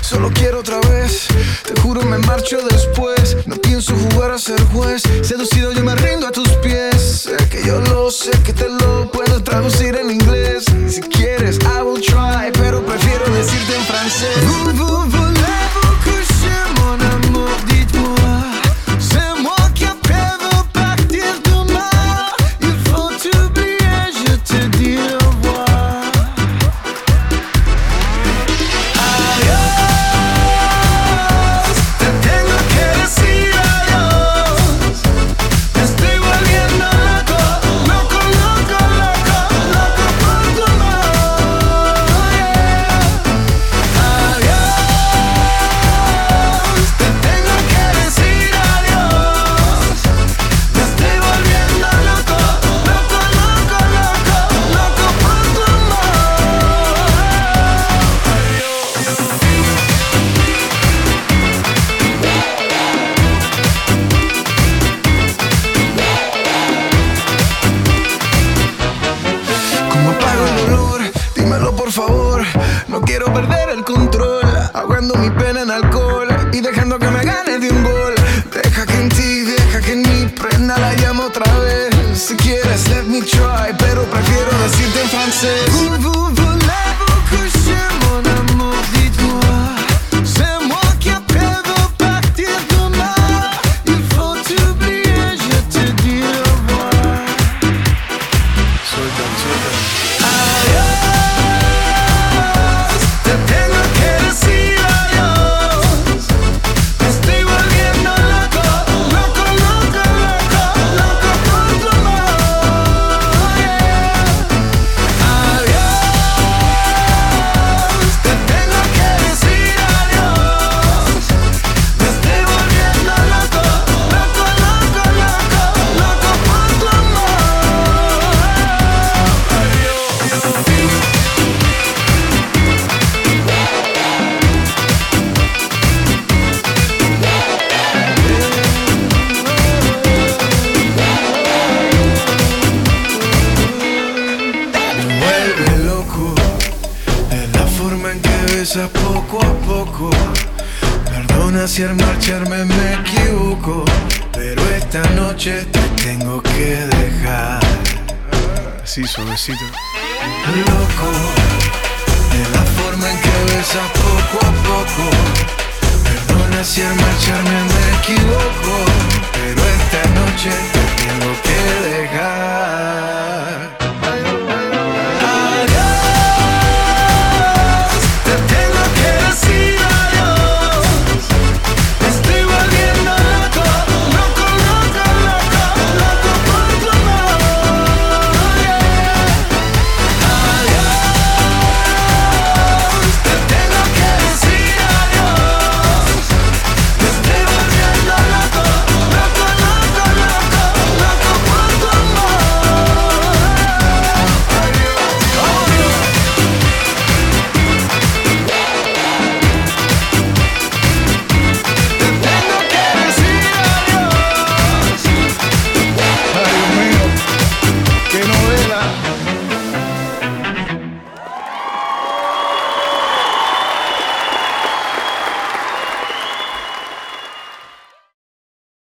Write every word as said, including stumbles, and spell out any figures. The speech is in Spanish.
solo quiero otra vez. Te juro me marcho después. No pienso jugar a ser juez. Seducido yo me rindo a tus pies. Sé que yo lo sé, que te lo puedo traducir en inglés. Si quieres, I will try, pero prefiero decirte en francés. Vous, vous, voulez-vous coucher, mon amour, dites-moi. C'est moi qui après veux partir demain. Il faut t'oublier, je te dis au revoir. Adiós, te tengo que decir adiós. Me estoy volviendo loco, loco, loco, loco, loco por tu amor. Adiós, te tengo que decir adiós. Me estoy volviendo loco, loco, loco, loco, loco por tu amor. ¿Cómo apago el dolor? Dímelo por favor. No quiero perder el control, ahogando mi pena en alcohol y dejando que me gane de un gol. Deja que en ti, deja que en mí prenda la llama otra vez. Si quieres, let me try, pero prefiero decirte en francés. Vous, vous, voulez-vous coucher, mon amour, dites-moi. C'est moi qui après veux partir demain. Il faut t'oublier, je te dis au revoir. Adiós, te tengo que decir adiós. Me estoy volviendo loco, loco, loco, loco, loco por tu amor. Adiós, te tengo que decir adiós. Me estoy volviendo loco, loco, loco, loco, loco por tu amor. Me vuelve loco es la forma en que besas poco a poco. Perdona si al marcharme me equivoco, pero esta noche te tengo que dejar. Así suavecito. Loco es la forma en que besas poco a poco. Perdona si al marcharme me equivoco, pero esta noche te tengo que dejar.